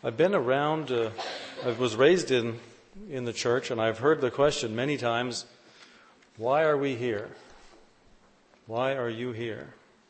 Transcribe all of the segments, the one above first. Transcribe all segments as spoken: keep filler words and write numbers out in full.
I've been around, uh, I was raised in, in the church, and I've heard the question many times, why are we here? Why are you here?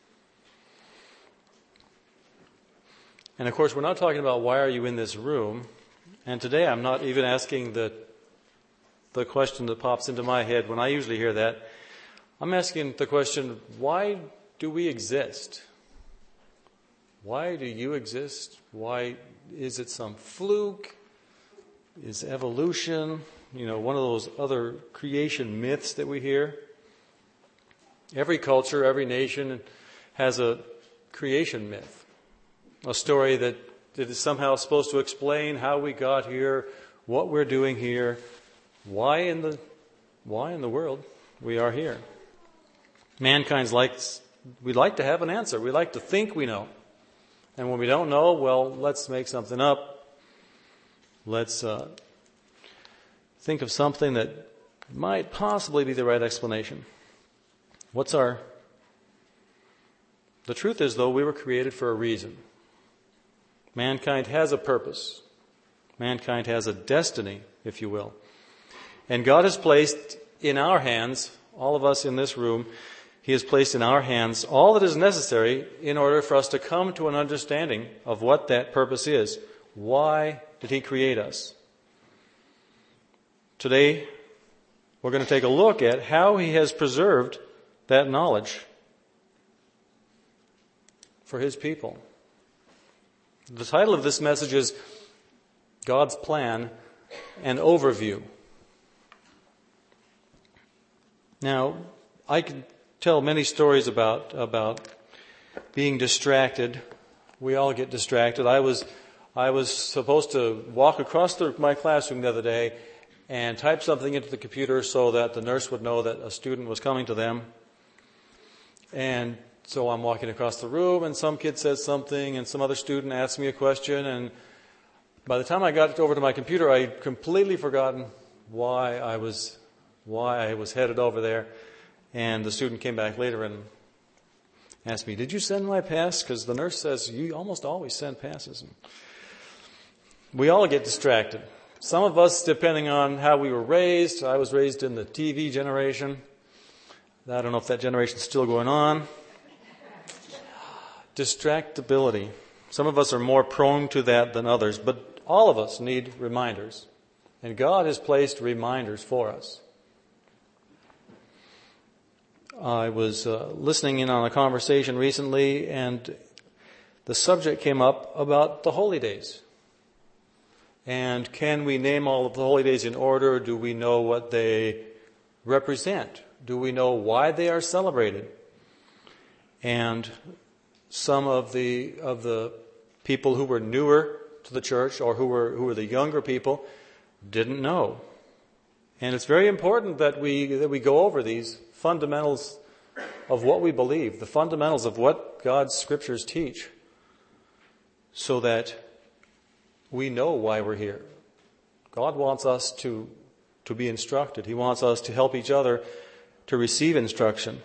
And of course, we're not talking about why are you in this room. And today I'm not even asking the, the question that pops into my head when I usually hear that. I'm asking the question, why do we exist? Why do you exist? Why is it some fluke? Is evolution, you know, one of those other creation myths that we hear? Every culture, every nation has a creation myth, a story that, that is somehow supposed to explain how we got here, what we're doing here, why in the why in the world we are here. Mankind's likes we like to have an answer. We like to think we know. And when we don't know, well, let's make something up. Let's uh, think of something that might possibly be the right explanation. What's our... The truth is, though, we were created for a reason. Mankind has a purpose. Mankind has a destiny, if you will. And God has placed in our hands, all of us in this room, He has placed in our hands all that is necessary in order for us to come to an understanding of what that purpose is. Why did He create us? Today, we're going to take a look at how He has preserved that knowledge for His people. The title of this message is God's Plan, an Overview. Now, I can tell many stories about about being distracted. We all get distracted. I was I was supposed to walk across the, my classroom the other day and type something into the computer so that the nurse would know that a student was coming to them. And so I'm walking across the room, and some kid says something, and some other student asks me a question, and by the time I got over to my computer, I'd completely forgotten why I was why I was headed over there. And the student came back later and asked me, did you send my pass? Because the nurse says you almost always send passes. And we all get distracted. Some of us, depending on how we were raised, I was raised in the T V generation. I don't know if that generation's still going on. Distractibility. Some of us are more prone to that than others, but all of us need reminders. And God has placed reminders for us. I was uh, listening in on a conversation recently, and the subject came up about the holy days. And can we name all of the holy days in order? Do we know what they represent? Do we know why they are celebrated? And some of the of the people who were newer to the church, or who were who were the younger people, didn't know. And it's very important that we that we go over these fundamentals of what we believe, the fundamentals of what God's scriptures teach, so that we know why we're here. God wants us to, to be instructed. He wants us to help each other to receive instruction.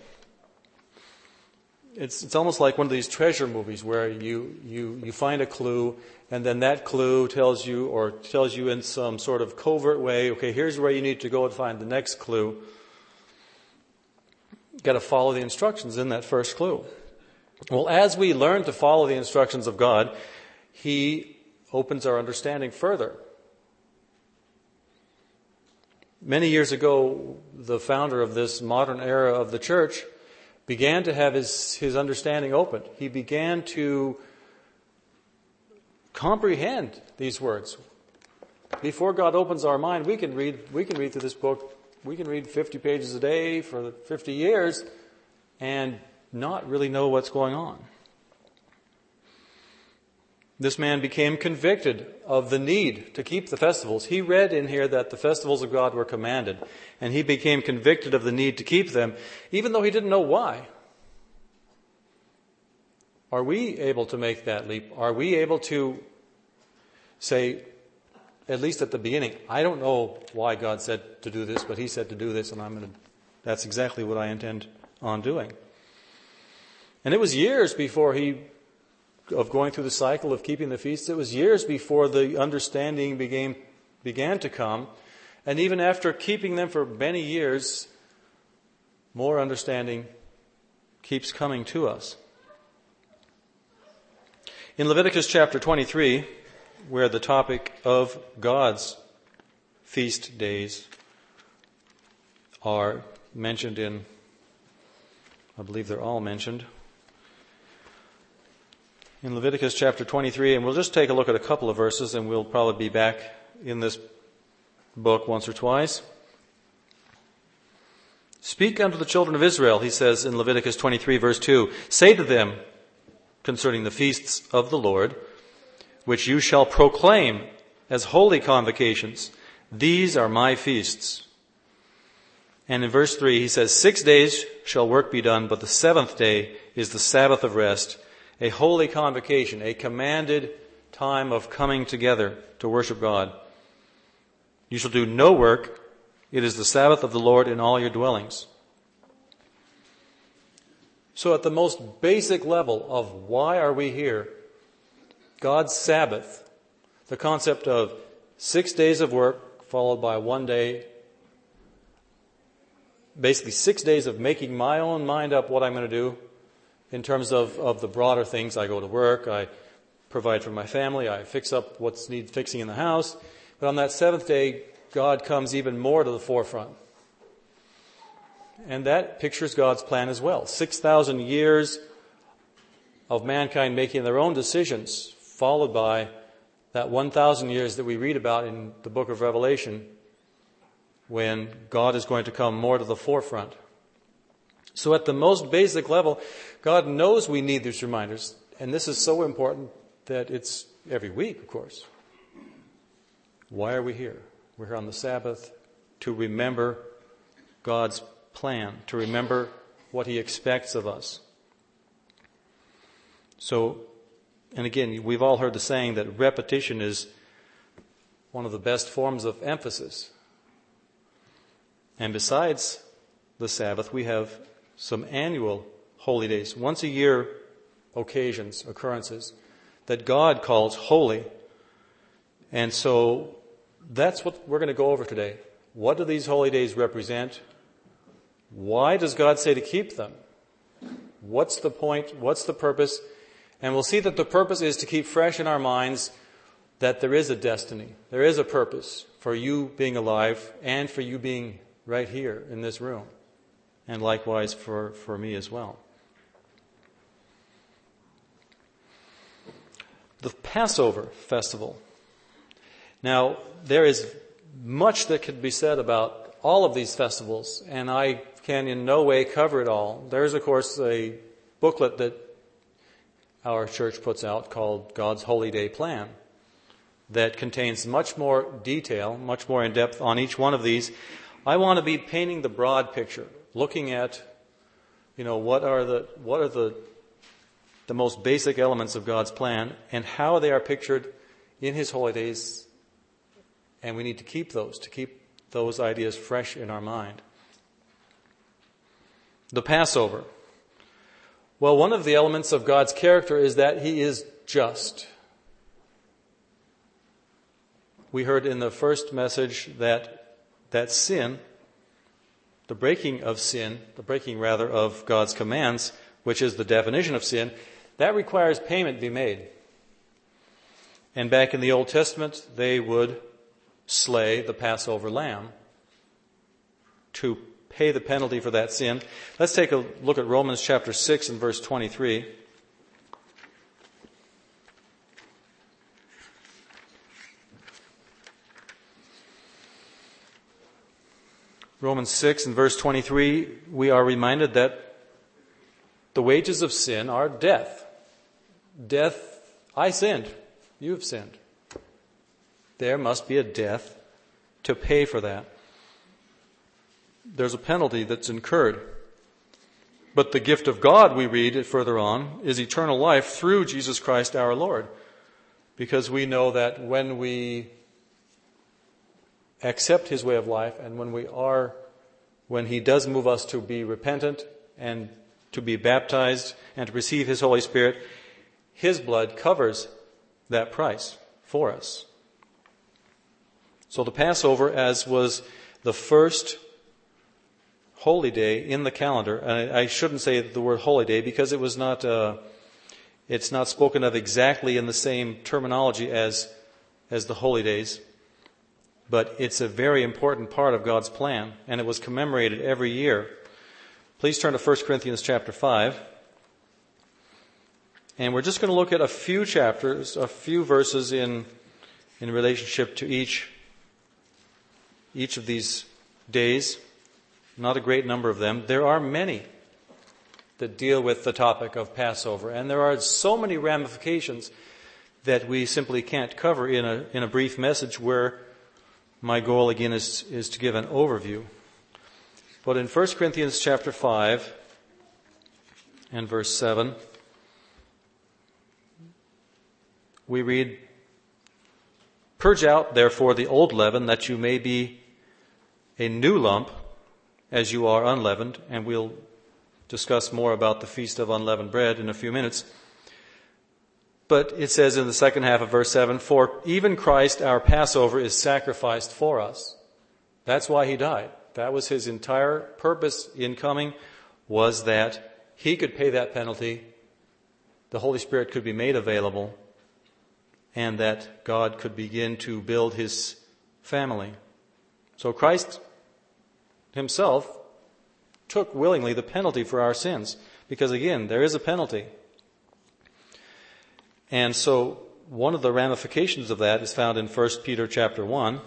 It's it's almost like one of these treasure movies where you, you, you find a clue, and then that clue tells you, or tells you in some sort of covert way, okay, here's where you need to go and find the next clue. You've got to follow the instructions in that first clue. Well, as we learn to follow the instructions of God, He opens our understanding further. Many years ago, the founder of this modern era of the church began to have his, his understanding opened. He began to comprehend these words. Before God opens our mind, we can read we can read through this book. We can read fifty pages a day for fifty years and not really know what's going on. This man became convicted of the need to keep the festivals. He read in here that the festivals of God were commanded, and he became convicted of the need to keep them, even though he didn't know why. Are we able to make that leap? Are we able to say, at least at the beginning, I don't know why God said to do this, but He said to do this, and I'm going to, that's exactly what I intend on doing. And it was years before he of going through the cycle of keeping the feasts. It was years before the understanding began, began to come. And even after keeping them for many years, more understanding keeps coming to us. In Leviticus chapter twenty-three, where the topic of God's feast days are mentioned in, I believe they're all mentioned, in Leviticus chapter twenty-three, and we'll just take a look at a couple of verses and we'll probably be back in this book once or twice. Speak unto the children of Israel, he says in Leviticus twenty-three verse two, say to them concerning the feasts of the Lord, which you shall proclaim as holy convocations, these are my feasts. And in verse three he says, six days shall work be done, but the seventh day is the Sabbath of rest, a holy convocation, a commanded time of coming together to worship God. You shall do no work. It is the Sabbath of the Lord in all your dwellings. So at the most basic level of why are we here, God's Sabbath, the concept of six days of work followed by one day, basically six days of making my own mind up what I'm going to do in terms of, of the broader things. I go to work, I provide for my family, I fix up what's needs fixing in the house. But on that seventh day, God comes even more to the forefront. And that pictures God's plan as well. six thousand years of mankind making their own decisions, followed by that one thousand years that we read about in the book of Revelation, when God is going to come more to the forefront. So at the most basic level, God knows we need these reminders. And this is so important that it's every week, of course. Why are we here? We're here on the Sabbath to remember God's plan, to remember what He expects of us. So, and again, we've all heard the saying that repetition is one of the best forms of emphasis. And besides the Sabbath, we have some annual holy days, once a year occasions, occurrences, that God calls holy. And so that's what we're going to go over today. What do these holy days represent? Why does God say to keep them? What's the point? What's the purpose? And we'll see that the purpose is to keep fresh in our minds that there is a destiny. There is a purpose for you being alive and for you being right here in this room. And likewise for, for me as well. The Passover festival. Now, there is much that could be said about all of these festivals, and I can in no way cover it all. There is, of course, a booklet that our church puts out called God's Holy Day Plan that contains much more detail, much more in depth on each one of these. I want to be painting the broad picture, looking at, you know, what are the what are the the most basic elements of God's plan and how they are pictured in His holy days. And we need to keep those, to keep those ideas fresh in our mind. The Passover. Well, one of the elements of God's character is that He is just. We heard in the first message that that sin, the breaking of sin, the breaking rather of God's commands, which is the definition of sin, that requires payment be made. And back in the Old Testament, they would slay the Passover lamb to pay the penalty for that sin. Let's take a look at Romans chapter six and verse twenty-three. Romans six and verse twenty-three, we are reminded that the wages of sin are death. Death, I sinned, you've sinned. There must be a death to pay for that. There's a penalty that's incurred. But the gift of God, we read further on, is eternal life through Jesus Christ our Lord. Because we know that when we accept His way of life and when we are, when He does move us to be repentant and to be baptized and to receive His Holy Spirit, his blood covers that price for us. So the Passover, as was the first holy day in the calendar, and I shouldn't say the word holy day because it was not, uh, it's not spoken of exactly in the same terminology as, as the holy days, but it's a very important part of God's plan, and it was commemorated every year. Please turn to First Corinthians chapter five. And we're just going to look at a few chapters, a few verses in, in relationship to each, each of these days. Not a great number of them. There are many that deal with the topic of Passover. And there are so many ramifications that we simply can't cover in a, in a brief message, where my goal again is, is to give an overview. But in First Corinthians chapter five and verse seven, we read, "Purge out, therefore, the old leaven, that you may be a new lump, as you are unleavened." And we'll discuss more about the Feast of Unleavened Bread in a few minutes. But it says in the second half of verse seven, "For even Christ, our Passover, is sacrificed for us." That's why he died. That was his entire purpose in coming, was that he could pay that penalty, the Holy Spirit could be made available, and that God could begin to build his family. So Christ himself took willingly the penalty for our sins, because again, there is a penalty. And so one of the ramifications of that is found in First Peter chapter one.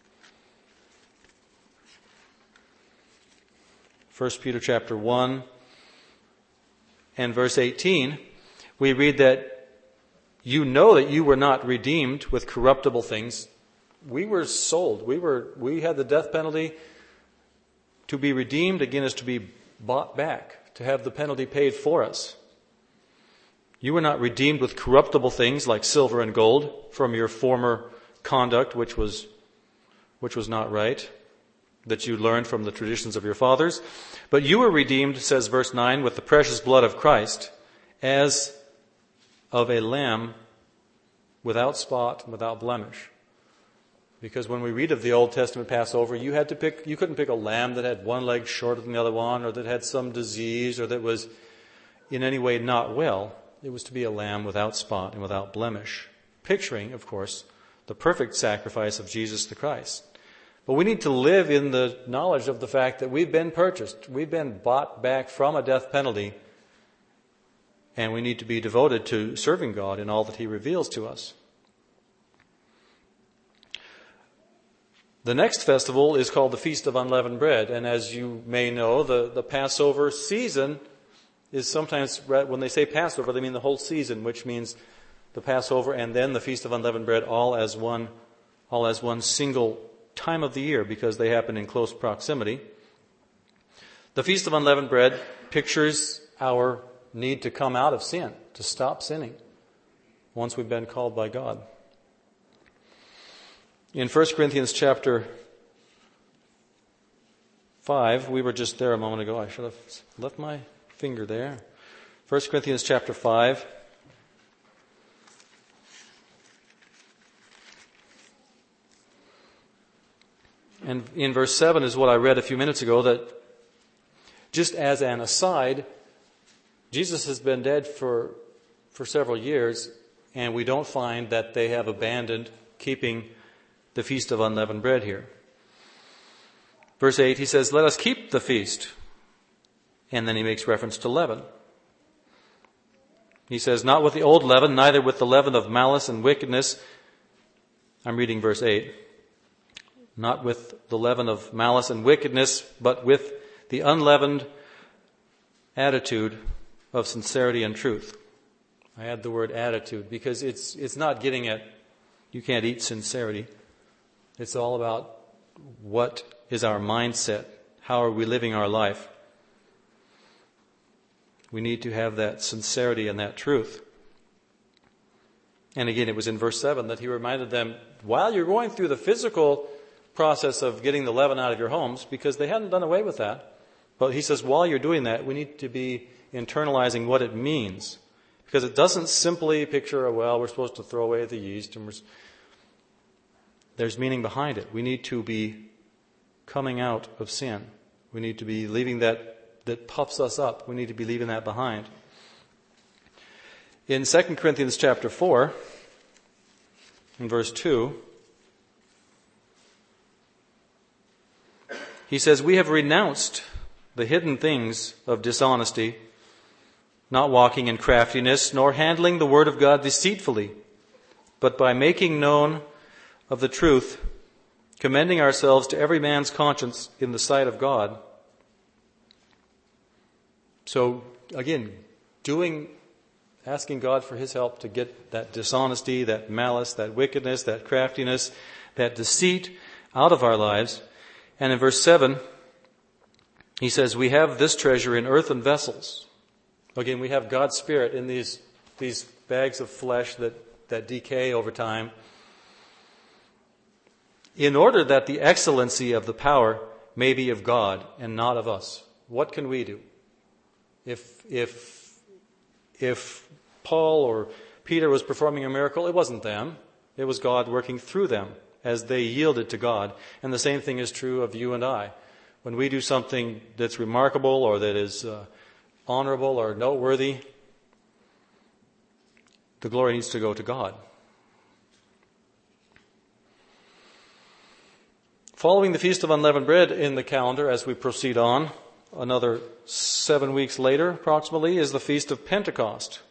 First Peter chapter one and verse eighteen, we read that you know that you were not redeemed with corruptible things. We were sold. We were we had the death penalty. To be redeemed, again, is to be bought back, to have the penalty paid for us. You were not redeemed with corruptible things like silver and gold from your former conduct, which was which was not right, that you learned from the traditions of your fathers. But you were redeemed, says verse nine, with the precious blood of Christ, as of a lamb without spot and without blemish. Because when we read of the Old Testament Passover, you had to pick, you couldn't pick a lamb that had one leg shorter than the other one, or that had some disease, or that was in any way not well. It was to be a lamb without spot and without blemish. Picturing, of course, the perfect sacrifice of Jesus the Christ. But we need to live in the knowledge of the fact that we've been purchased. We've been bought back from a death penalty. And we need to be devoted to serving God in all that he reveals to us. The next festival is called the Feast of Unleavened Bread. And as you may know, the, the Passover season is sometimes, when they say Passover, they mean the whole season, which means the Passover and then the Feast of Unleavened Bread all as one, all as one single time of the year, because they happen in close proximity. The Feast of Unleavened Bread pictures our need to come out of sin, to stop sinning once we've been called by God. In First Corinthians chapter five, we were just there a moment ago. I should have left my finger there. First Corinthians chapter five. And in verse seven is what I read a few minutes ago, that just as an aside, Jesus has been dead for, for several years, and we don't find that they have abandoned keeping the Feast of Unleavened Bread here. Verse eight, he says, "Let us keep the feast." And then he makes reference to leaven. He says, "Not with the old leaven, neither with the leaven of malice and wickedness." I'm reading verse eight. "Not with the leaven of malice and wickedness, but with the unleavened attitude of sincerity and truth." I add the word attitude because it's it's not getting at, you can't eat sincerity. It's all about what is our mindset. How are we living our life? We need to have that sincerity and that truth. And again, it was in verse seven that he reminded them, while you're going through the physical process of getting the leaven out of your homes, because they hadn't done away with that, but he says, while you're doing that, we need to be internalizing what it means. Because it doesn't simply picture, a well, we're supposed to throw away the yeast. And we're, there's meaning behind it. We need to be coming out of sin. We need to be leaving that that puffs us up. We need to be leaving that behind. In Second Corinthians chapter four, in verse two, he says, "We have renounced the hidden things of dishonesty, not walking in craftiness, nor handling the word of God deceitfully, but by making known of the truth, commending ourselves to every man's conscience in the sight of God." So, again, doing, asking God for His help to get that dishonesty, that malice, that wickedness, that craftiness, that deceit out of our lives. And in verse seven, he says, "We have this treasure in earthen vessels." Again, we have God's Spirit in these, these bags of flesh that, that decay over time, in order that the excellency of the power may be of God and not of us. What can we do? If, if, if Paul or Peter was performing a miracle, it wasn't them. It was God working through them as they yielded to God. And the same thing is true of you and I. When we do something that's remarkable or that is uh, honorable or noteworthy, the glory needs to go to God. Following the Feast of Unleavened Bread in the calendar as we proceed on, another seven weeks later approximately, is the Feast of Pentecost.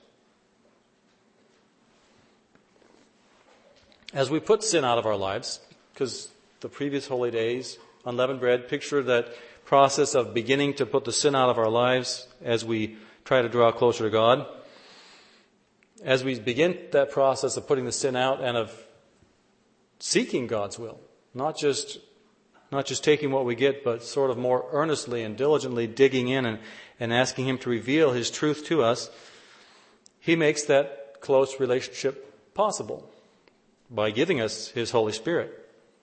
As we put sin out of our lives, because the previous holy days, unleavened bread, picture that process of beginning to put the sin out of our lives as we try to draw closer to God. As we begin that process of putting the sin out and of seeking God's will, not just not just taking what we get, but sort of more earnestly and diligently digging in and, and asking Him to reveal His truth to us, He makes that close relationship possible by giving us His Holy Spirit.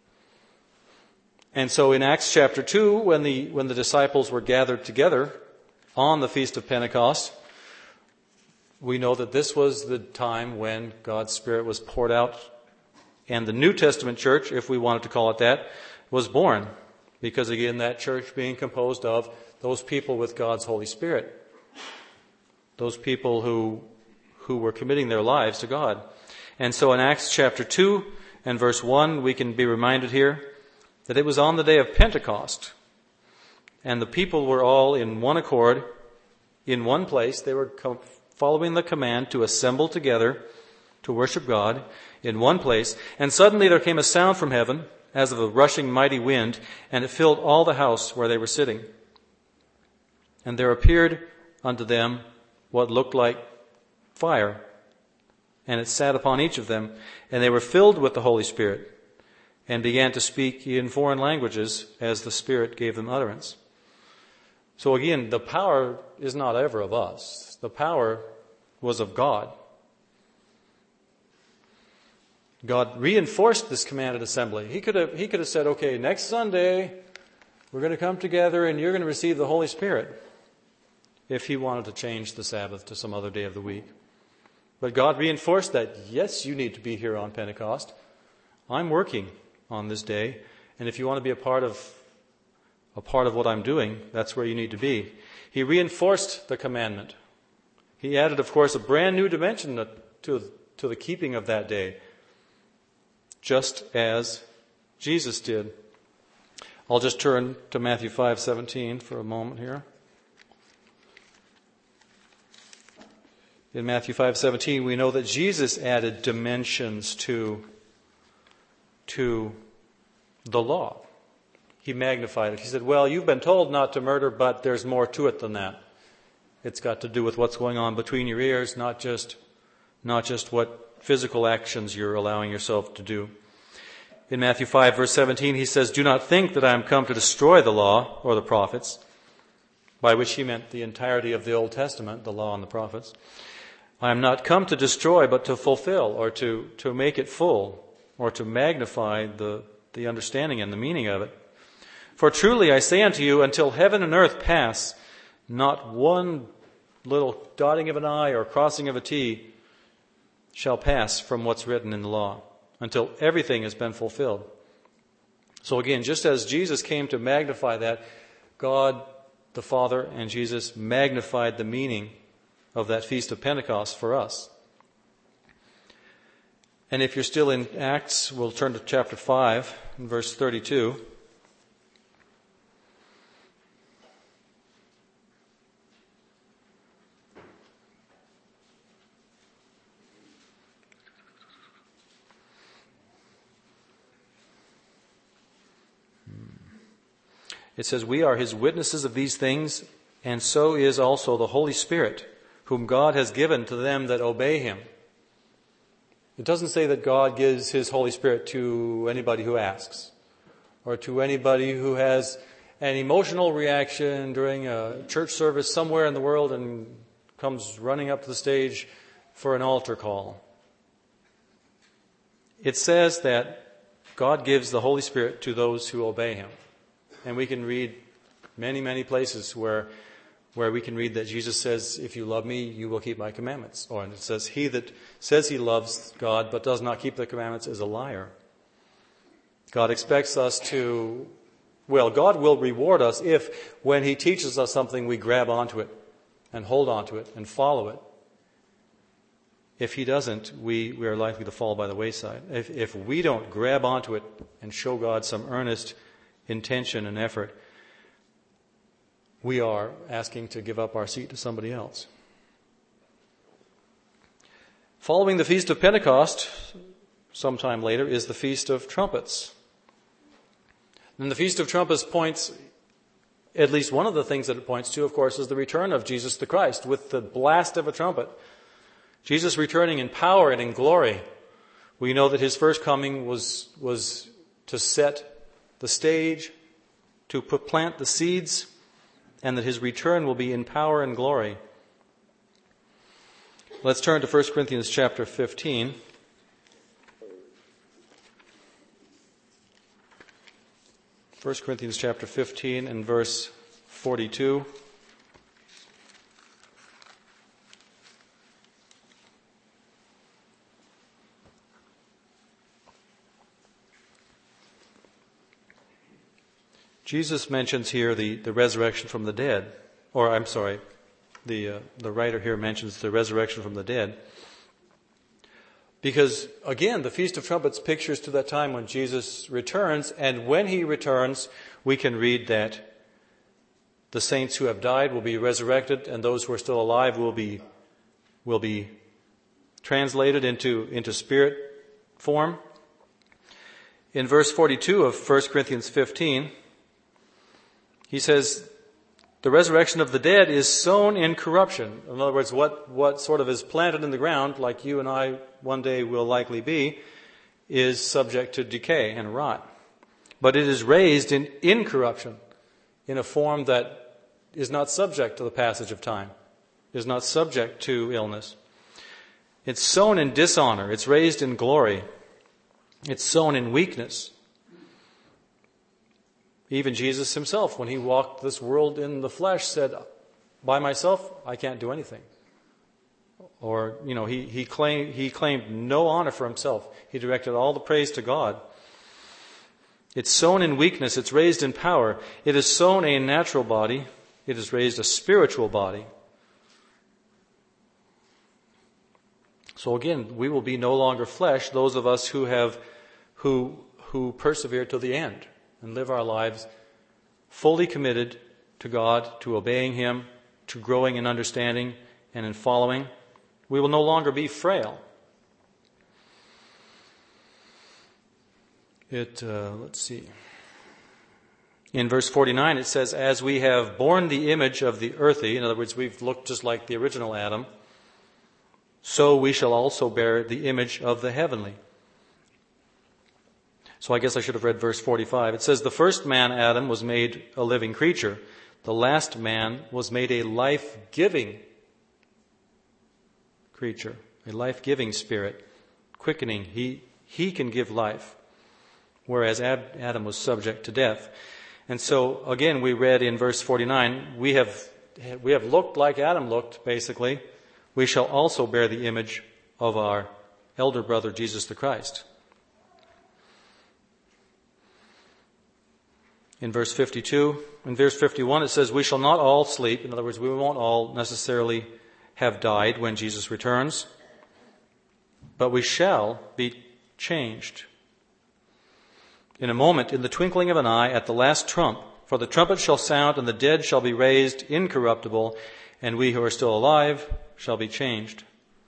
And so in Acts chapter two, when the when the disciples were gathered together on the Feast of Pentecost, we know that this was the time when God's Spirit was poured out, and the New Testament church, if we wanted to call it that, was born. Because again, that church being composed of those people with God's Holy Spirit, those people who who were committing their lives to God. And so in Acts chapter two and verse one, we can be reminded here that it was on the day of Pentecost, and the people were all in one accord, in one place. They were following the command to assemble together to worship God in one place. And suddenly there came a sound from heaven as of a rushing mighty wind, and it filled all the house where they were sitting. And there appeared unto them what looked like fire, and it sat upon each of them, and they were filled with the Holy Spirit, and began to speak in foreign languages as the Spirit gave them utterance. So again, the power is not ever of us. The power was of God. God reinforced this commanded assembly. He could have, he could have said, okay, next Sunday, we're going to come together and you're going to receive the Holy Spirit, if He wanted to change the Sabbath to some other day of the week. But God reinforced that, yes, you need to be here on Pentecost. I'm working on this day, and if you want to be a part of a part of what I'm doing, that's where you need to be. He reinforced the commandment. He added, of course, a brand new dimension to, to the keeping of that day, just as Jesus did. I'll just turn to Matthew five seventeen for a moment here. In Matthew five seventeen, we know that Jesus added dimensions to to the law. He magnified it. He said, well, you've been told not to murder, but there's more to it than that. It's got to do with what's going on between your ears, not just, not just what physical actions you're allowing yourself to do. In Matthew five, verse seventeen, he says, do not think that I am come to destroy the law or the prophets, by which he meant the entirety of the Old Testament, the law and the prophets. I am not come to destroy, but to fulfill, or to, to make it full, or to magnify the, the understanding and the meaning of it. For truly I say unto you, until heaven and earth pass, not one little dotting of an I or crossing of a T shall pass from what's written in the law until everything has been fulfilled. So again, just as Jesus came to magnify that, God the Father and Jesus magnified the meaning of that Feast of Pentecost for us. And if you're still in Acts, we'll turn to chapter five, and verse thirty-two. It says, "We are his witnesses of these things, and so is also the Holy Spirit, whom God has given to them that obey him." It doesn't say that God gives his Holy Spirit to anybody who asks, or to anybody who has an emotional reaction during a church service somewhere in the world and comes running up to the stage for an altar call. It says that God gives the Holy Spirit to those who obey him. And we can read many, many places where where we can read that Jesus says, "If you love me, you will keep my commandments." Or it says, "He that says he loves God but does not keep the commandments is a liar." God expects us to, well, God will reward us if when he teaches us something, we grab onto it and hold onto it and follow it. If he doesn't, we, we are likely to fall by the wayside. If, if we don't grab onto it and show God some earnest intention and effort, we are asking to give up our seat to somebody else. Following the Feast of Pentecost, sometime later, is the Feast of Trumpets. And the Feast of Trumpets points, at least one of the things that it points to, of course, is the return of Jesus the Christ with the blast of a trumpet. Jesus returning in power and in glory. We know that his first coming was, was to set the stage, to put, plant the seeds, and that his return will be in power and glory. Let's turn to First Corinthians chapter fifteen. First Corinthians chapter fifteen and verse forty-two. Jesus mentions here the, the resurrection from the dead. Or, I'm sorry, the uh, the writer here mentions the resurrection from the dead. Because, again, the Feast of Trumpets pictures to that time when Jesus returns, and when he returns, we can read that the saints who have died will be resurrected, and those who are still alive will be will be translated into, into spirit form. In verse forty-two of First Corinthians fifteen, he says, the resurrection of the dead is sown in corruption. In other words, what, what sort of is planted in the ground, like you and I one day will likely be, is subject to decay and rot. But it is raised in incorruption, in a form that is not subject to the passage of time, is not subject to illness. It's sown in dishonor. It's raised in glory. It's sown in weakness. Even Jesus himself, when he walked this world in the flesh, said, by myself, I can't do anything. Or, you know, he, he claimed, he claimed no honor for himself. He directed all the praise to God. It's sown in weakness. It's raised in power. It is sown a natural body. It is raised a spiritual body. So again, we will be no longer flesh, those of us who have, who, who persevere to the end and live our lives fully committed to God, to obeying him, to growing in understanding and in following. We will no longer be frail. It, uh, let's see. In verse forty-nine it says, as we have borne the image of the earthy, in other words, we've looked just like the original Adam, so we shall also bear the image of the heavenly. So I guess I should have read verse forty-five. It says, the first man, Adam, was made a living creature. The last man was made a life-giving creature, a life-giving spirit, quickening. He, he can give life, whereas Adam was subject to death. And so, again, we read in verse forty-nine, we have we have looked like Adam looked, basically, we shall also bear the image of our elder brother, Jesus the Christ. In verse fifty-two, in verse fifty-one, it says, we shall not all sleep. In other words, we won't all necessarily have died when Jesus returns, but we shall be changed. In a moment, in the twinkling of an eye, at the last trump, for the trumpet shall sound, and the dead shall be raised incorruptible, and we who are still alive shall be changed.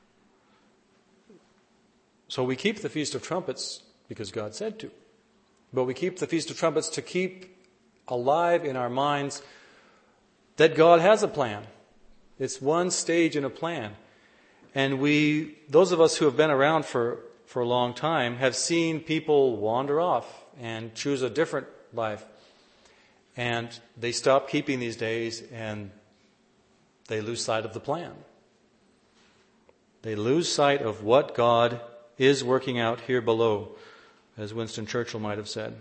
So we keep the Feast of Trumpets because God said to. But we keep the Feast of Trumpets to keep alive in our minds that God has a plan. It's one stage in a plan. And we, those of us who have been around for, for a long time, have seen people wander off and choose a different life. And they stop keeping these days and they lose sight of the plan. They lose sight of what God is working out here below, as Winston Churchill might have said.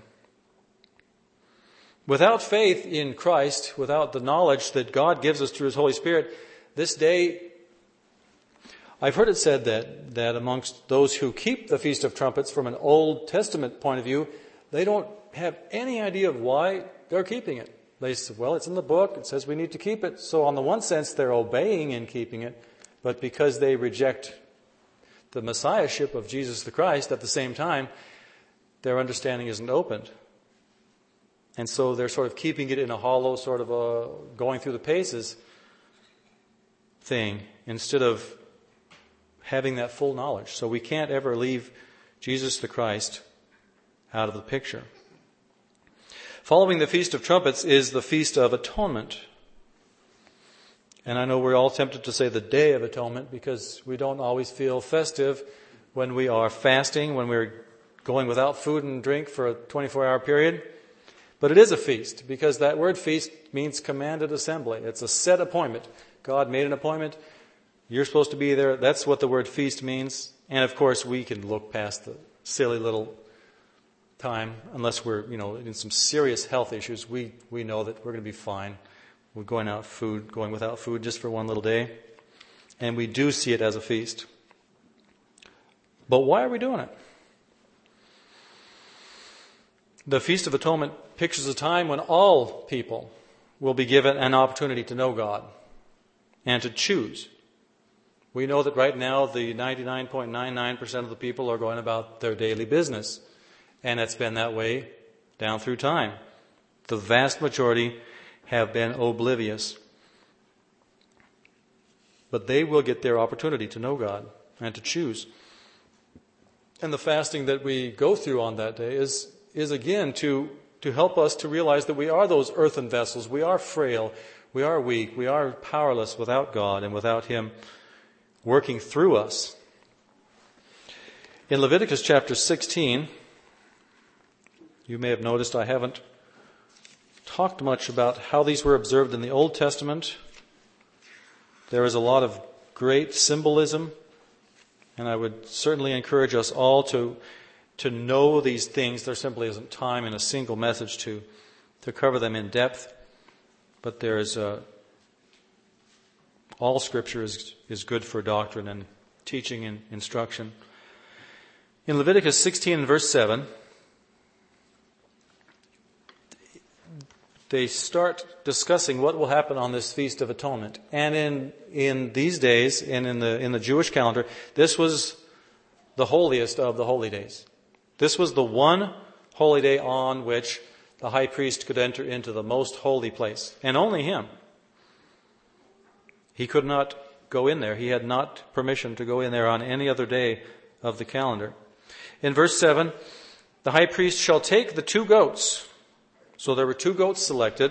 Without faith in Christ, without the knowledge that God gives us through His Holy Spirit, this day, I've heard it said that, that amongst those who keep the Feast of Trumpets from an Old Testament point of view, they don't have any idea of why they're keeping it. They say, well, it's in the book, it says we need to keep it. So on the one sense, they're obeying and keeping it, but because they reject the Messiahship of Jesus the Christ at the same time, their understanding isn't opened. And so they're sort of keeping it in a hollow, sort of a going through the paces thing, instead of having that full knowledge. So we can't ever leave Jesus the Christ out of the picture. Following the Feast of Trumpets is the Feast of Atonement. And I know we're all tempted to say the Day of Atonement because we don't always feel festive when we are fasting, when we're going without food and drink for a twenty-four hour period. But it is a feast because that word feast means commanded assembly. It's a set appointment. God made an appointment. You're supposed to be there. That's what the word feast means. And of course, we can look past the silly little time, unless we're, you know, in some serious health issues. We we know that we're going to be fine. We're going out food, going without food just for one little day. And we do see it as a feast. But why are we doing it? The Feast of Atonement pictures a time when all people will be given an opportunity to know God and to choose. We know that right now the ninety-nine point nine nine percent of the people are going about their daily business. And it's been that way down through time. The vast majority have been oblivious. But they will get their opportunity to know God and to choose. And the fasting that we go through on that day is, is again to, to help us to realize that we are those earthen vessels. We are frail. We are weak. We are powerless without God and without Him working through us. In Leviticus chapter sixteen, you may have noticed I haven't talked much about how these were observed in the Old Testament. There is a lot of great symbolism, and I would certainly encourage us all to, to know these things. There simply isn't time in a single message to, to cover them in depth, but there is a, all Scripture is, is good for doctrine and teaching and instruction. In Leviticus sixteen and verse seven, they start discussing what will happen on this Feast of Atonement. And in in these days, and in the in the Jewish calendar, this was the holiest of the holy days. This was the one holy day on which the high priest could enter into the most holy place. And only him. He could not go in there. He had not permission to go in there on any other day of the calendar. In verse seven, the high priest shall take the two goats. So there were two goats selected,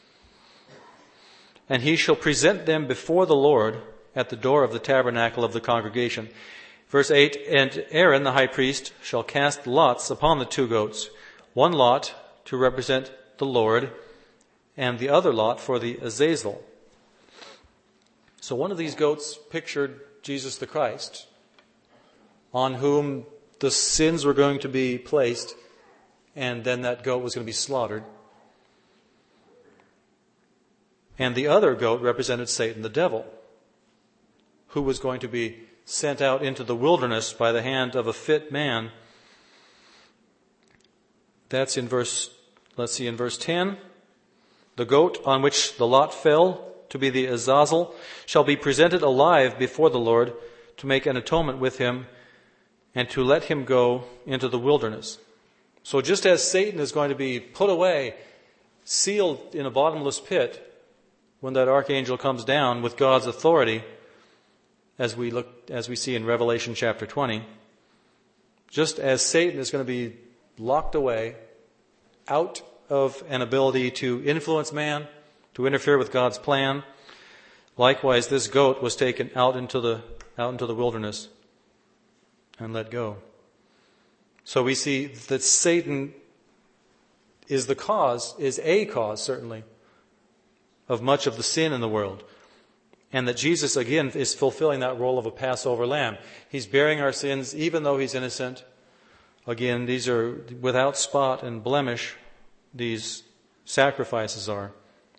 and he shall present them before the Lord at the door of the tabernacle of the congregation. Verse eight, and Aaron the high priest shall cast lots upon the two goats, one lot to represent the Lord, and the other lot for the Azazel. So one of these goats pictured Jesus the Christ, on whom the sins were going to be placed, and then that goat was going to be slaughtered. And the other goat represented Satan, the devil, who was going to be sent out into the wilderness by the hand of a fit man. That's in verse, let's see, in verse ten. The goat on which the lot fell, to be the Azazel, shall be presented alive before the Lord to make an atonement with him and to let him go into the wilderness. So just as Satan is going to be put away, sealed in a bottomless pit, when that archangel comes down with God's authority, as we look, as we see in Revelation chapter twenty, just as Satan is going to be locked away, out of an ability to influence man, to interfere with God's plan, likewise this goat was taken out into the out into the wilderness and let go. So we see that Satan is the cause, is a cause certainly, of much of the sin in the world. And that Jesus, again, is fulfilling that role of a Passover lamb. He's bearing our sins even though he's innocent. Again, these are without spot and blemish, these sacrifices are.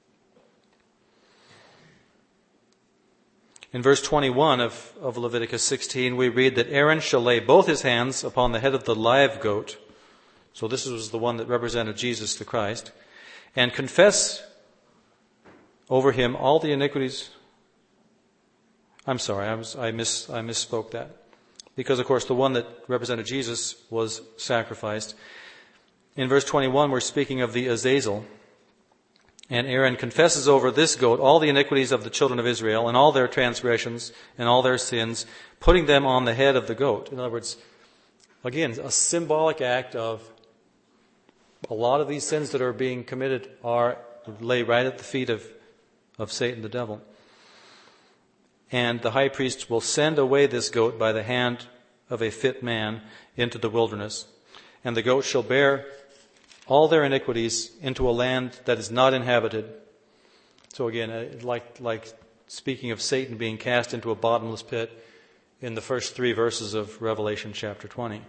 In verse twenty-one of, of Leviticus sixteen, we read that Aaron shall lay both his hands upon the head of the live goat. So this was the one that represented Jesus the Christ. And confess over him all the iniquities. I'm sorry, I, was, I, miss, I misspoke that. Because, of course, the one that represented Jesus was sacrificed. In verse twenty-one, we're speaking of the Azazel. And Aaron confesses over this goat all the iniquities of the children of Israel and all their transgressions and all their sins, putting them on the head of the goat. In other words, again, a symbolic act of a lot of these sins that are being committed are lay right at the feet of, of Satan the devil. And the high priest will send away this goat by the hand of a fit man into the wilderness. And the goat shall bear all their iniquities into a land that is not inhabited. So again, like, like speaking of Satan being cast into a bottomless pit in the first three verses of Revelation chapter twenty.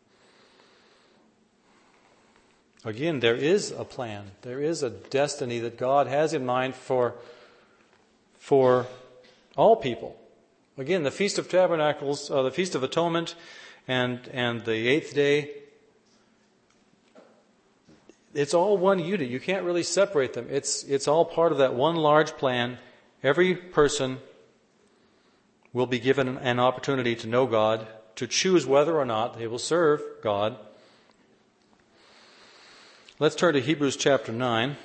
Again, there is a plan. There is a destiny that God has in mind for, for all people. Again, the Feast of Tabernacles, uh, the Feast of Atonement, and, and the eighth day, it's all one unit. You can't really separate them. It's, it's all part of that one large plan. Every person will be given an opportunity to know God, to choose whether or not they will serve God. Let's turn to Hebrews chapter nine.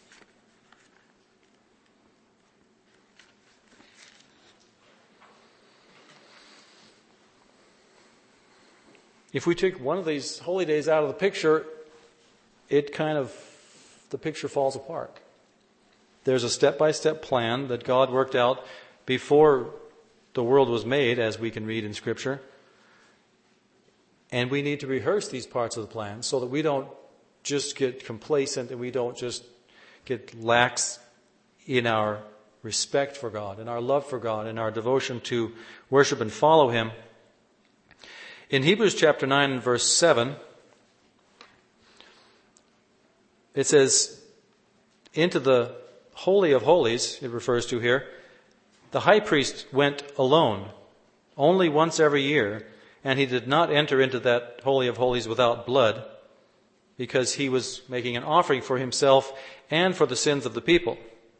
If we take one of these holy days out of the picture, it kind of, the picture falls apart. There's a step-by-step plan that God worked out before the world was made, as we can read in Scripture. And we need to rehearse these parts of the plan so that we don't just get complacent and we don't just get lax in our respect for God, in our love for God, in our devotion to worship and follow Him. In Hebrews chapter nine and verse seven, it says, into the Holy of Holies, it refers to here, the high priest went alone, only once every year, and he did not enter into that Holy of Holies without blood, because he was making an offering for himself and for the sins of the people.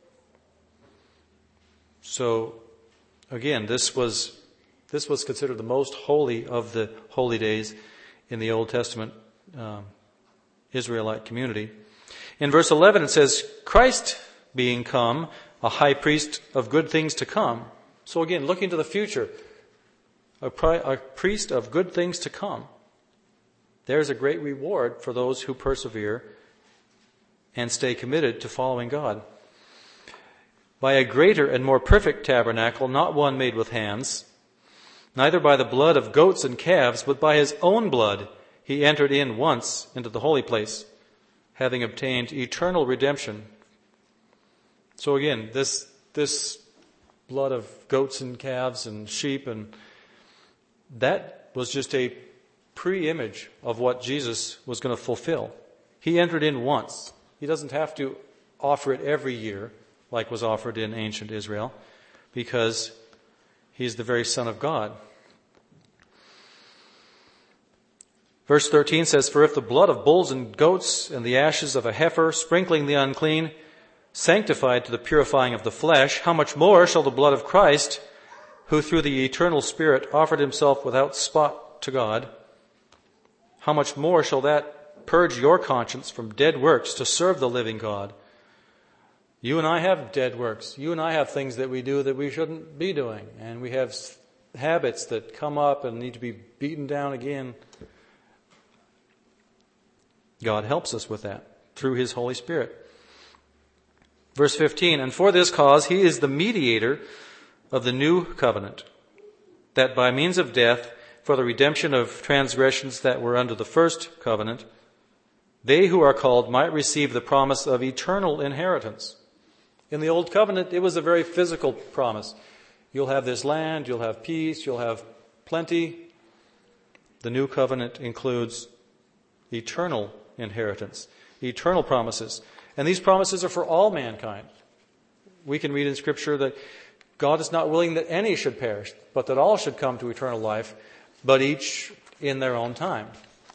So, again, this was this was considered the most holy of the holy days in the Old Testament um, Israelite community. In verse eleven it says, Christ being come, a high priest of good things to come. So again, looking to the future, a, pri- a priest of good things to come. There's a great reward for those who persevere and stay committed to following God. By a greater and more perfect tabernacle, not one made with hands, neither by the blood of goats and calves, but by his own blood he entered in once into the holy place, having obtained eternal redemption. So again, this this blood of goats and calves and sheep, and that was just a pre-image of what Jesus was going to fulfill. He entered in once. He doesn't have to offer it every year like was offered in ancient Israel, because he's the very Son of God. Verse thirteen says, "For if the blood of bulls and goats and the ashes of a heifer, sprinkling the unclean, sanctified to the purifying of the flesh, how much more shall the blood of Christ, who through the eternal Spirit offered himself without spot to God, how much more shall that purge your conscience from dead works to serve the living God?" You and I have dead works. You and I have things that we do that we shouldn't be doing. And we have habits that come up and need to be beaten down again. God helps us with that through his Holy Spirit. Verse fifteen, "And for this cause he is the mediator of the new covenant, that by means of death, for the redemption of transgressions that were under the first covenant, they who are called might receive the promise of eternal inheritance." In the old covenant, it was a very physical promise. You'll have this land, you'll have peace, you'll have plenty. The new covenant includes eternal inheritance, eternal promises. And these promises are for all mankind. We can read in Scripture that God is not willing that any should perish, but that all should come to eternal life, but each in their own time.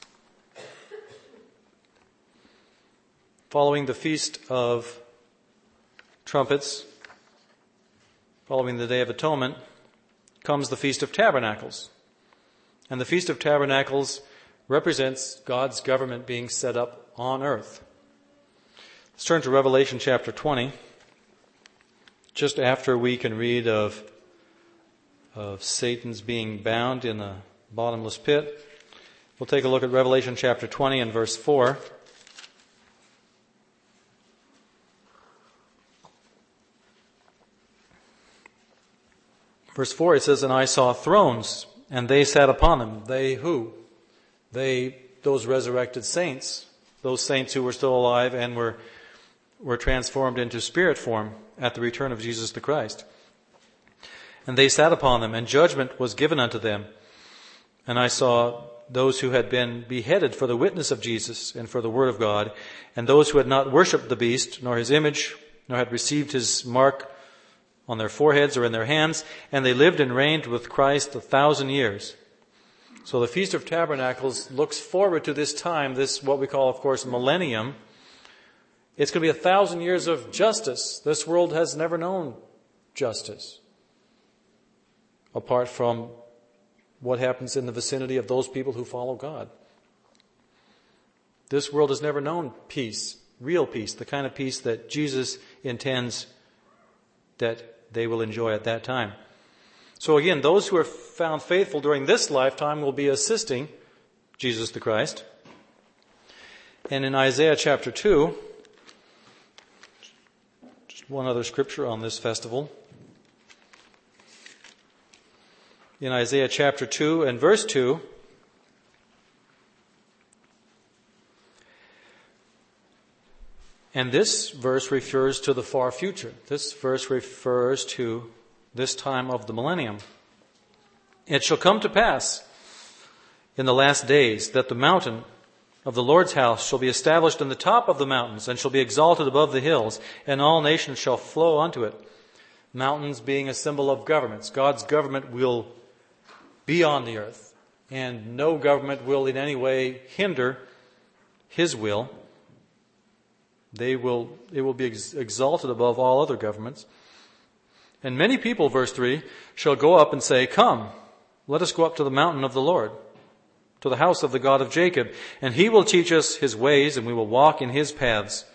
Following the Feast of Trumpets, following the Day of Atonement, comes the Feast of Tabernacles. And the Feast of Tabernacles represents God's government being set up on earth. Let's turn to Revelation chapter twenty. Just after we can read of, of Satan's being bound in a bottomless pit, we'll take a look at Revelation chapter twenty and verse four. Verse four, it says, "And I saw thrones, and they sat upon them." They who? They, those resurrected saints, those saints who were still alive and were, were transformed into spirit form at the return of Jesus the Christ. "And they sat upon them, and judgment was given unto them. And I saw those who had been beheaded for the witness of Jesus and for the word of God, and those who had not worshipped the beast, nor his image, nor had received his mark on their foreheads or in their hands, and they lived and reigned with Christ a thousand years." So the Feast of Tabernacles looks forward to this time, this what we call, of course, millennium. It's going to be a thousand years of justice. This world has never known justice, apart from what happens in the vicinity of those people who follow God. This world has never known peace, real peace, the kind of peace that Jesus intends that they will enjoy at that time. So again, those who are found faithful during this lifetime will be assisting Jesus the Christ. And in Isaiah chapter two, just one other scripture on this festival. In Isaiah chapter two and verse two, and this verse refers to the far future. This verse refers to this time of the millennium. "It shall come to pass in the last days that the mountain of the Lord's house shall be established in the top of the mountains and shall be exalted above the hills, and all nations shall flow unto it." Mountains being a symbol of governments. God's government will be on the earth, and no government will in any way hinder his will. They will, it will be ex- exalted above all other governments. "And many people," verse three, "shall go up and say, Come, let us go up to the mountain of the Lord, to the house of the God of Jacob, and he will teach us his ways, and we will walk in his paths.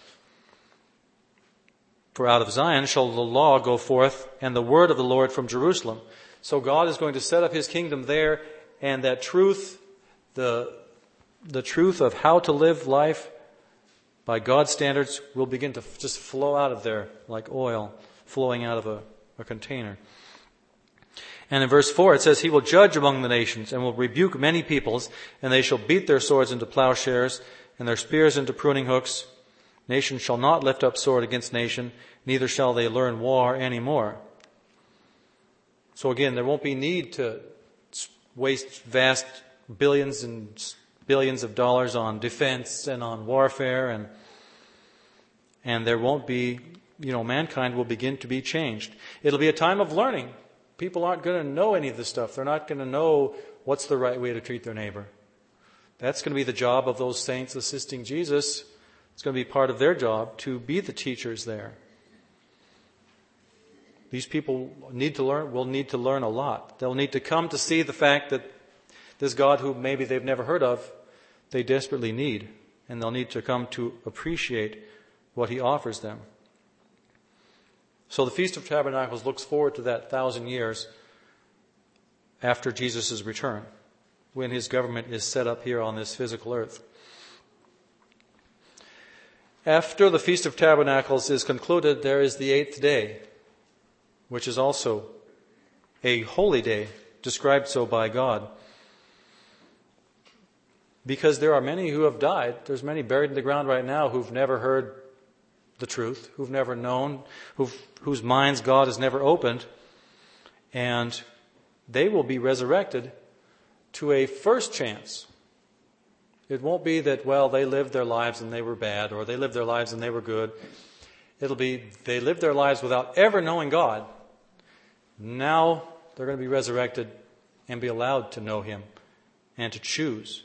For out of Zion shall the law go forth, and the word of the Lord from Jerusalem." So God is going to set up his kingdom there, and that truth, the, the truth of how to live life by God's standards, will begin to just flow out of there like oil flowing out of a, a container. And in verse four it says, "He will judge among the nations and will rebuke many peoples, and they shall beat their swords into plowshares and their spears into pruning hooks. Nation shall not lift up sword against nation, neither shall they learn war any more." So again, there won't be need to waste vast billions and billions of dollars on defense and on warfare, and and there won't be you know, mankind will begin to be changed. It'll be a time of learning. People aren't going to know any of this stuff. They're not going to know what's the right way to treat their neighbor. That's going to be the job of those saints assisting Jesus. It's going to be part of their job to be the teachers there. These people need to learn, will need to learn a lot. They'll need to come to see the fact that this God who maybe they've never heard of, they desperately need. And they'll need to come to appreciate what he offers them. So the Feast of Tabernacles looks forward to that thousand years after Jesus' return, when his government is set up here on this physical earth. After the Feast of Tabernacles is concluded, there is the eighth day, which is also a holy day, described so by God. Because there are many who have died. There's many buried in the ground right now who've never heard the truth, who've never known, who've, whose minds God has never opened. And they will be resurrected to a first chance. It won't be that, well, they lived their lives and they were bad, or they lived their lives and they were good. It'll be they lived their lives without ever knowing God. Now they're going to be resurrected and be allowed to know him and to choose.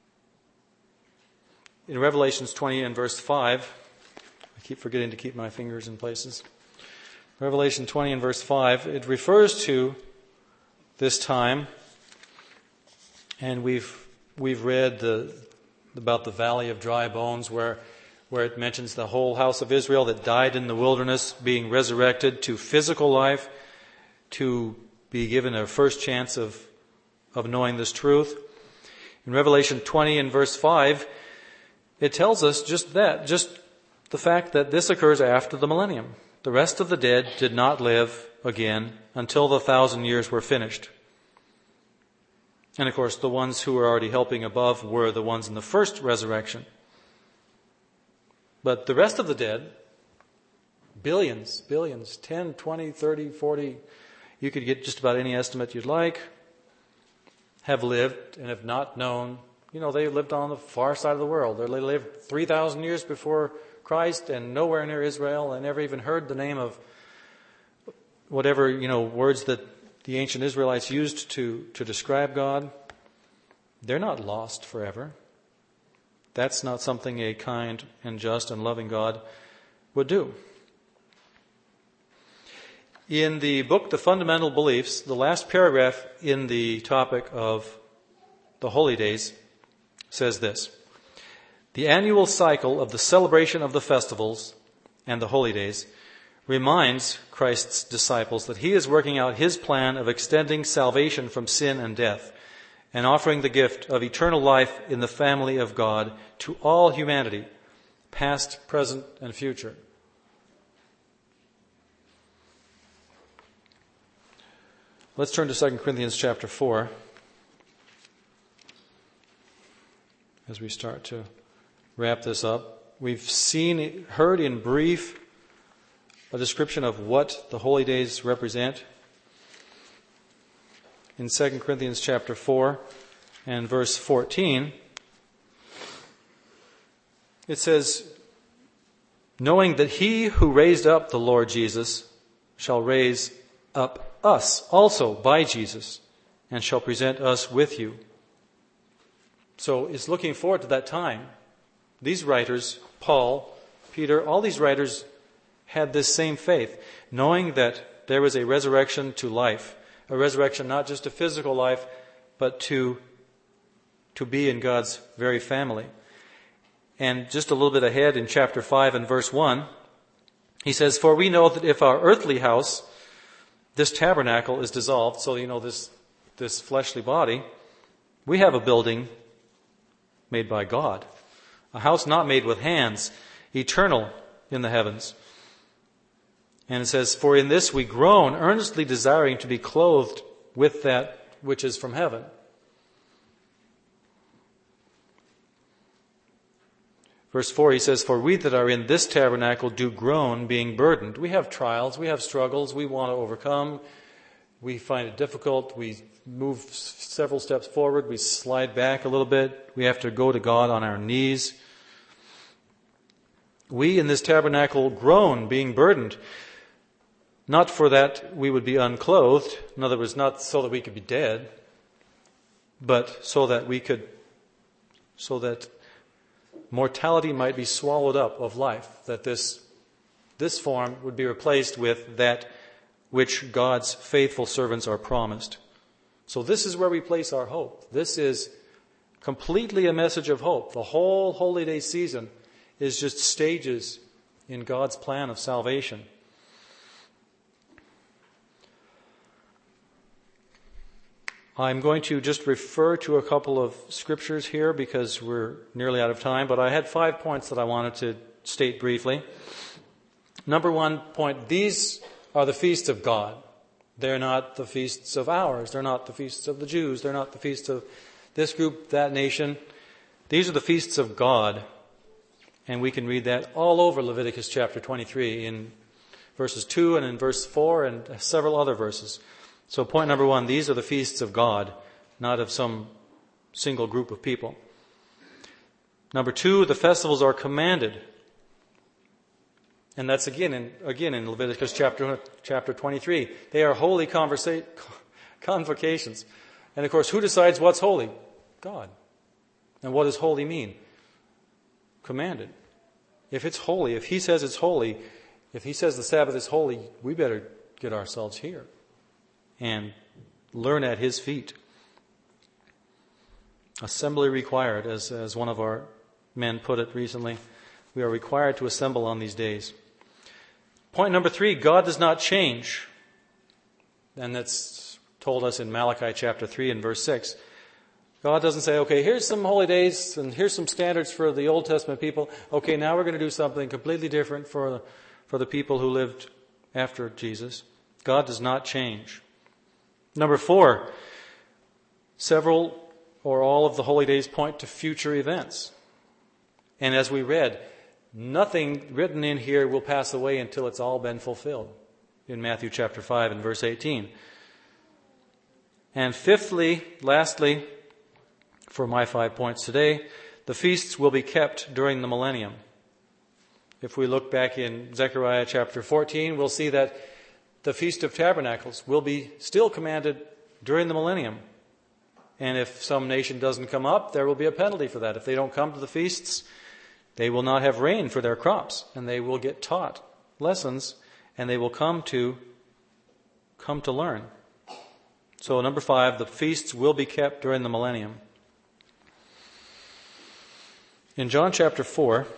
In Revelations twenty and verse five, I keep forgetting to keep my fingers in places. Revelation twenty and verse five, it refers to this time, and we've we've read the about the valley of dry bones, where where it mentions the whole house of Israel that died in the wilderness being resurrected to physical life, to be given a first chance of of knowing this truth. In Revelation twenty and verse five, it tells us just that, just the fact that this occurs after the millennium. The rest of the dead did not live again until the thousand years were finished. And of course, the ones who were already helping above were the ones in the first resurrection. But the rest of the dead, billions, billions, ten, twenty, thirty, forty, you could get just about any estimate you'd like, have lived and have not known. You know, they lived on the far side of the world. They lived three thousand years before Christ and nowhere near Israel, and never even heard the name of whatever, you know, words that the ancient Israelites used to, to describe God. They're not lost forever. That's not something a kind and just and loving God would do. In the book, The Fundamental Beliefs, the last paragraph in the topic of the holy days says this: the annual cycle of the celebration of the festivals and the holy days reminds Christ's disciples that he is working out his plan of extending salvation from sin and death and offering the gift of eternal life in the family of God to all humanity, past, present, and future. Let's turn to Second Corinthians chapter four as we start to wrap this up. We've seen, heard in brief, a description of what the holy days represent. In Second Corinthians chapter four and verse fourteen, it says, knowing that he who raised up the Lord Jesus shall raise up us also by Jesus and shall present us with you. So it's looking forward to that time. These writers, Paul, Peter, all these writers had this same faith, knowing that there was a resurrection to life, a resurrection not just to physical life, but to, to be in God's very family. And just a little bit ahead in chapter five and verse one, he says, for we know that if our earthly house, this tabernacle, is dissolved, so you know this, this fleshly body, we have a building made by God, a house not made with hands, eternal in the heavens. And it says, for in this we groan, earnestly desiring to be clothed with that which is from heaven. Verse four, he says, for we that are in this tabernacle do groan, being burdened. We have trials, we have struggles, we want to overcome. We find it difficult. We move several steps forward. We slide back a little bit. We have to go to God on our knees. We in this tabernacle groan, being burdened, not for that we would be unclothed, in other words, not so that we could be dead, but so that we could, so that mortality might be swallowed up of life, that this, this form would be replaced with that which God's faithful servants are promised. So this is where we place our hope. This is completely a message of hope. The whole Holy Day season is just stages in God's plan of salvation. I'm going to just refer to a couple of scriptures here because we're nearly out of time, but I had five points that I wanted to state briefly. Number one point, these are the feasts of God. They're not the feasts of ours. They're not the feasts of the Jews. They're not the feasts of this group, that nation. These are the feasts of God. And we can read that all over Leviticus chapter twenty-three in verses two and in verse four and several other verses. So point number one, these are the feasts of God, not of some single group of people. Number two, the festivals are commanded. And that's again in, again in Leviticus chapter, chapter twenty-three. They are holy conversa- convocations. And of course, who decides what's holy? God. And what does holy mean? Commanded. If it's holy, if he says it's holy, if he says the Sabbath is holy, we better get ourselves here and learn at his feet. Assembly required, as, as one of our men put it recently. We are required to assemble on these days. Point number three, God does not change. And that's told us in Malachi chapter three and verse six. God doesn't say, okay, here's some holy days and here's some standards for the Old Testament people. Okay, now we're going to do something completely different for, for the people who lived after Jesus. God does not change. Number four, several or all of the holy days point to future events. And as we read, nothing written in here will pass away until it's all been fulfilled in Matthew chapter five and verse eighteen. And fifthly, lastly, for my five points today, the feasts will be kept during the millennium. If we look back in Zechariah chapter fourteen, we'll see that the Feast of Tabernacles will be still commanded during the millennium. And if some nation doesn't come up, there will be a penalty for that. If they don't come to the feasts, they will not have rain for their crops, and they will get taught lessons, and they will come to come to learn. So number five, the feasts will be kept during the millennium. In John chapter four,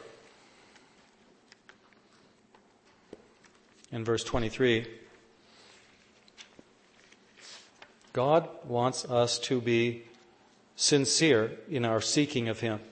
in verse twenty-three, God wants us to be sincere in our seeking of him.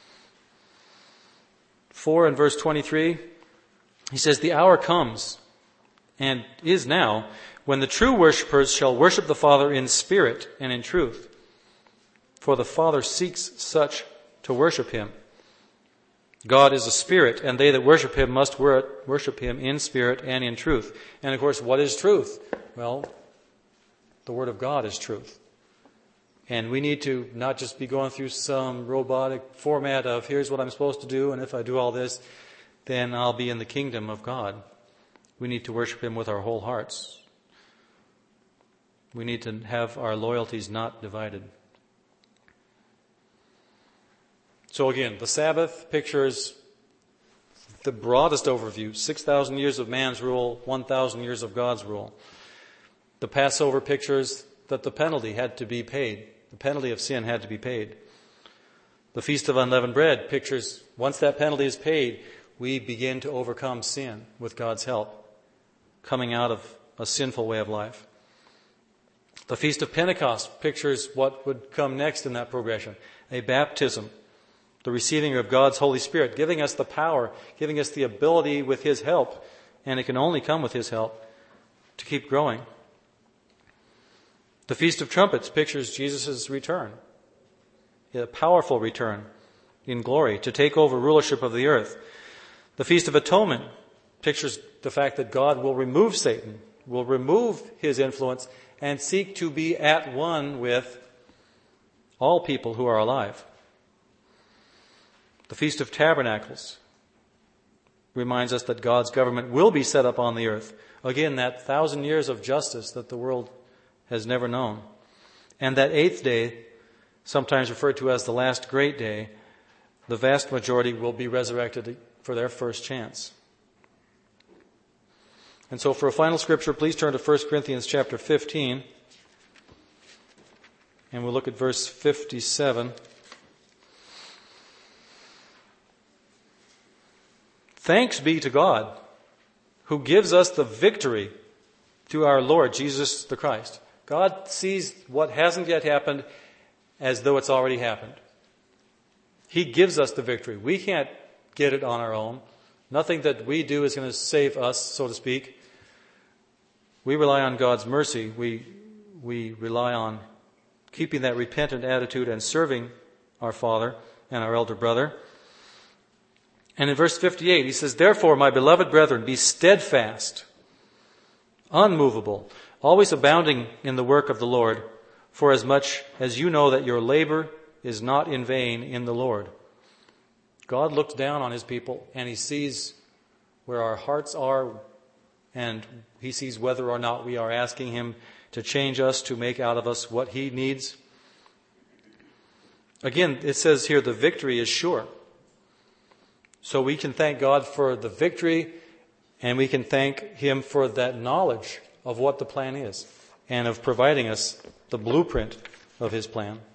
four and verse twenty-three, he says, the hour comes, and is now, when the true worshippers shall worship the Father in spirit and in truth. For the Father seeks such to worship him. God is a spirit, and they that worship him must worship him in spirit and in truth. And of course, what is truth? Well, the Word of God is truth. And we need to not just be going through some robotic format of here's what I'm supposed to do, and if I do all this, then I'll be in the kingdom of God. We need to worship him with our whole hearts. We need to have our loyalties not divided. So again, the Sabbath pictures the broadest overview, six thousand years of man's rule, one thousand years of God's rule. The Passover pictures that the penalty had to be paid. The penalty of sin had to be paid. The Feast of Unleavened Bread pictures, once that penalty is paid, we begin to overcome sin with God's help, coming out of a sinful way of life. The Feast of Pentecost pictures what would come next in that progression, a baptism, the receiving of God's Holy Spirit, giving us the power, giving us the ability with his help, and it can only come with his help, to keep growing. The Feast of Trumpets pictures Jesus' return, a powerful return in glory to take over rulership of the earth. The Feast of Atonement pictures the fact that God will remove Satan, will remove his influence, and seek to be at one with all people who are alive. The Feast of Tabernacles reminds us that God's government will be set up on the earth. Again, that thousand years of justice that the world has never known. And that eighth day, sometimes referred to as the last great day, the vast majority will be resurrected for their first chance. And so for a final scripture, please turn to First Corinthians chapter fifteen. And we'll look at verse fifty-seven. Thanks be to God, who gives us the victory through our Lord Jesus the Christ. God sees what hasn't yet happened as though it's already happened. He gives us the victory. We can't get it on our own. Nothing that we do is going to save us, so to speak. We rely on God's mercy. We, we rely on keeping that repentant attitude and serving our Father and our elder brother. And in verse fifty-eight, he says, "Therefore, my beloved brethren, be steadfast, unmovable, always abounding in the work of the Lord, for as much as you know that your labor is not in vain in the Lord." God looks down on his people and he sees where our hearts are, and he sees whether or not we are asking him to change us, to make out of us what he needs. Again, it says here the victory is sure. So we can thank God for the victory, and we can thank him for that knowledge of what the plan is and of providing us the blueprint of his plan.